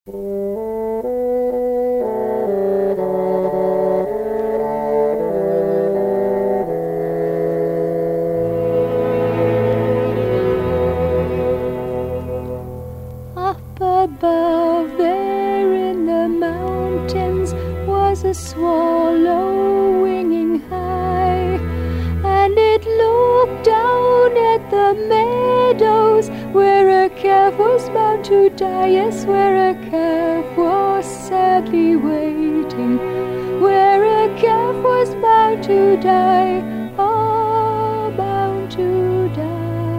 Up above there in the mountains was a swallow winging high, and it looked down at the meadows where a calf was bound to die. Yes, where a calf was sadly waiting, where a calf was bound to die, oh, bound to die.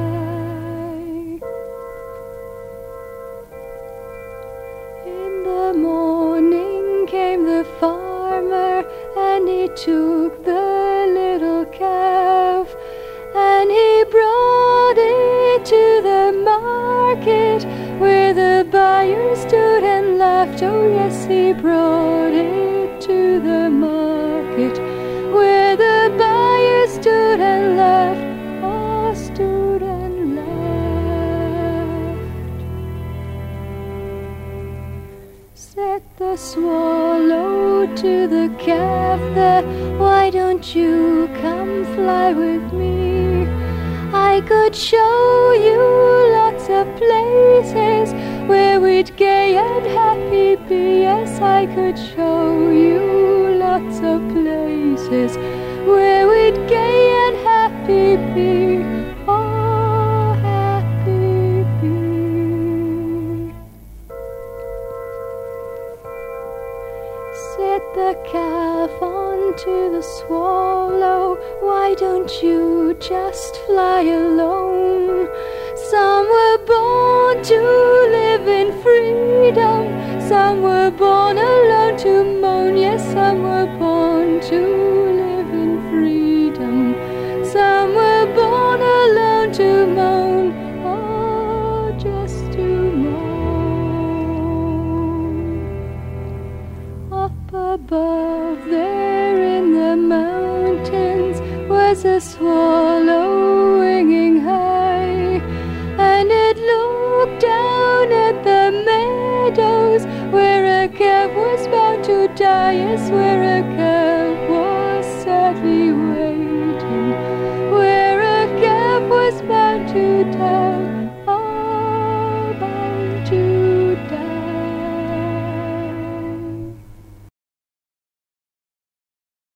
In the morning came the farmer, and he took the little calf, and he brought it to the market, where the buyers stood and laughed. Oh yes, he brought it to the market, where the buyers stood and laughed. Oh, stood and laughed. Said the swallow to the calf there, why don't you come fly with me? I could show you lots of places where we'd gay and happy be. Yes, I could show you lots of places where we'd gay and happy be. Oh, happy be. Said the calf unto the swallow, why don't you just fly alone? Some were born to live in freedom, some were born alone to moan. Yes, some were born to live in freedom, some were born alone to moan. Oh, just to moan. Up above there in the mountains was a swallow